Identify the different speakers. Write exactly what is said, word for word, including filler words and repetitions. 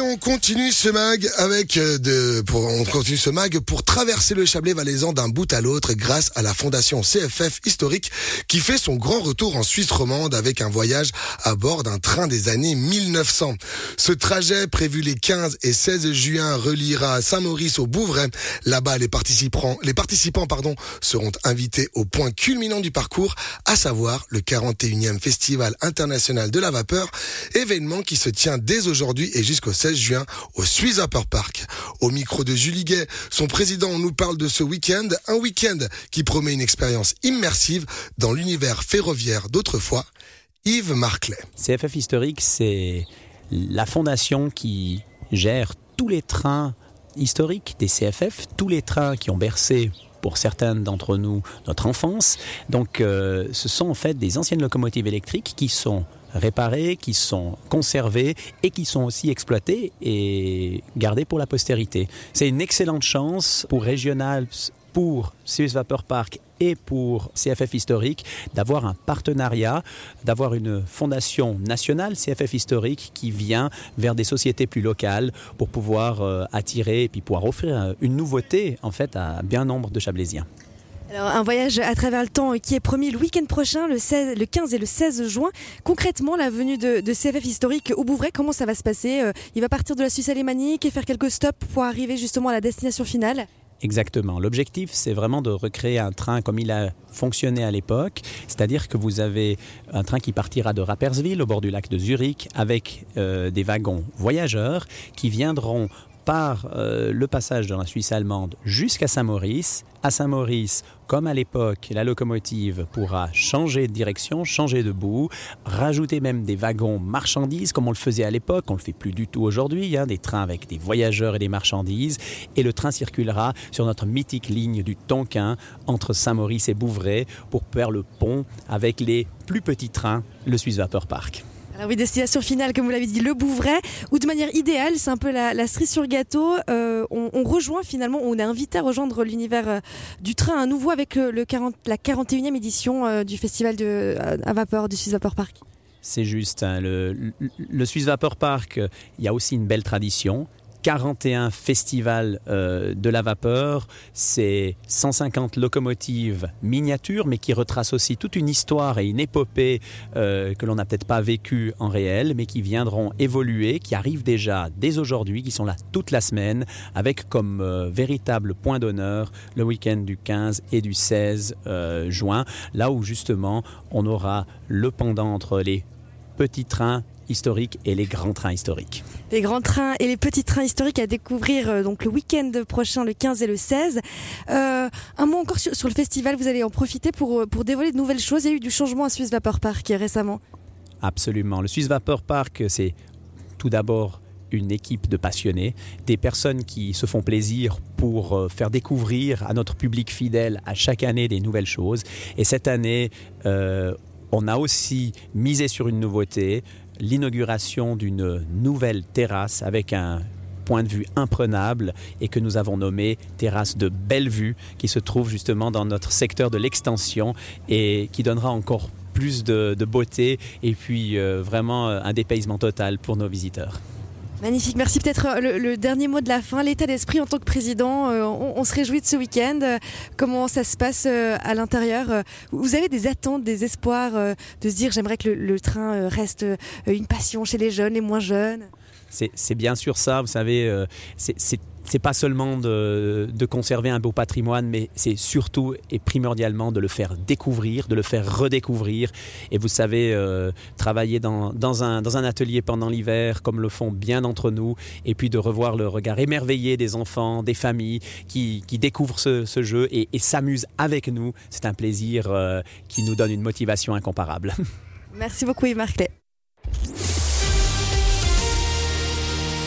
Speaker 1: On continue ce mag avec euh, de, pour, on continue ce mag pour traverser le Chablais valaisan d'un bout à l'autre grâce à la fondation C F F Historique qui fait son grand retour en Suisse romande avec un voyage à bord d'un train des années mille neuf cents. Ce trajet prévu les quinze et seize juin reliera Saint-Maurice au Bouvray. Là-bas, les participants, les participants, pardon, seront invités au point culminant du parcours, à savoir le quarante et unième Festival international de la vapeur, événement qui se tient dès aujourd'hui et jusqu'au seize juin au Swiss Vapor Park. Au micro de Julie Gay, son président nous parle de ce week-end, un week-end qui promet une expérience immersive dans l'univers ferroviaire d'autrefois. Yves Marclay.
Speaker 2: C F F Historique, c'est la fondation qui gère tous les trains historiques des C F F, tous les trains qui ont bercé pour certains d'entre nous notre enfance. Donc euh, ce sont en fait des anciennes locomotives électriques qui sont réparées, qui sont conservées et qui sont aussi exploitées et gardées pour la postérité. C'est une excellente chance pour Régional, pour Swiss Vapor Park et pour C F F Historique d'avoir un partenariat, d'avoir une fondation nationale C F F Historique qui vient vers des sociétés plus locales pour pouvoir euh, attirer et puis pouvoir offrir une nouveauté en fait à bien nombre de Chablaisiens.
Speaker 3: Alors, un voyage à travers le temps qui est promis le week-end prochain, le, seize, le quinze et le seize juin. Concrètement, la venue de, de C F F Historique au Bouvray, comment ça va se passer ? Il va partir de la Suisse alémanique et faire quelques stops pour arriver justement à la destination finale ?
Speaker 2: Exactement. L'objectif, c'est vraiment de recréer un train comme il a fonctionné à l'époque, c'est-à-dire que vous avez un train qui partira de Rapperswil, au bord du lac de Zurich, avec euh, des wagons voyageurs qui viendront par euh, le passage de la Suisse allemande jusqu'à Saint-Maurice. À Saint-Maurice, comme à l'époque, la locomotive pourra changer de direction, changer de bout, rajouter même des wagons marchandises comme on le faisait à l'époque. On ne le fait plus du tout aujourd'hui, hein, des trains avec des voyageurs et des marchandises. Et le train circulera sur notre mythique ligne du Tonkin entre Saint-Maurice et Bouvray pour faire le pont avec les plus petits trains, le Swiss Vapor Park.
Speaker 3: Alors oui, destination finale, comme vous l'avez dit, le Bouvray, où de manière idéale, c'est un peu la, la cerise sur le gâteau. Euh, on, on rejoint finalement, on est invité à rejoindre l'univers euh, du train à nouveau avec le, le quarante, la quarante et unième édition euh, du festival de, euh, à vapeur du Swiss Vapor Park.
Speaker 2: C'est juste, hein, le, le, le Swiss Vapor Park, il y a aussi une belle tradition. quarante et un festivals euh, de la vapeur, c'est cent cinquante locomotives miniatures, mais qui retracent aussi toute une histoire et une épopée euh, que l'on n'a peut-être pas vécue en réel, mais qui viendront évoluer, qui arrivent déjà dès aujourd'hui, qui sont là toute la semaine, avec comme euh, véritable point d'honneur le week-end du quinze et du seize euh, juin, là où justement on aura le pendant entre les petits trains historiques et les grands trains historiques.
Speaker 3: Les grands trains et les petits trains historiques à découvrir euh, donc le week-end prochain, le quinze et le seize. Euh, un mot encore sur, sur le festival, vous allez en profiter pour, pour dévoiler de nouvelles choses. Il y a eu du changement à Swiss Vapor Park récemment.
Speaker 2: Absolument. Le Swiss Vapor Park, c'est tout d'abord une équipe de passionnés, des personnes qui se font plaisir pour faire découvrir à notre public fidèle à chaque année des nouvelles choses. Et cette année, euh, on a aussi misé sur une nouveauté, l'inauguration d'une nouvelle terrasse avec un point de vue imprenable et que nous avons nommé terrasse de Bellevue, qui se trouve justement dans notre secteur de l'extension et qui donnera encore plus de, de beauté et puis euh, vraiment un dépaysement total pour nos visiteurs.
Speaker 3: Magnifique, merci. Peut-être le, le dernier mot de la fin, l'état d'esprit en tant que président, euh, on, on se réjouit de ce week-end, euh, comment ça se passe euh, à l'intérieur, euh, vous avez des attentes, des espoirs, euh, de se dire j'aimerais que le, le train euh, reste euh, une passion chez les jeunes, les moins jeunes?
Speaker 2: C'est, c'est bien sûr ça, vous savez, euh, c'est, c'est, c'est pas seulement de, de conserver un beau patrimoine, mais c'est surtout et primordialement de le faire découvrir, de le faire redécouvrir. Et vous savez, euh, travailler dans, dans, un, dans un atelier pendant l'hiver, comme le font bien d'entre nous, et puis de revoir le regard émerveillé des enfants, des familles qui, qui découvrent ce, ce jeu et, et s'amusent avec nous, c'est un plaisir euh, qui nous donne une motivation incomparable.
Speaker 3: Merci beaucoup Yves Marclay.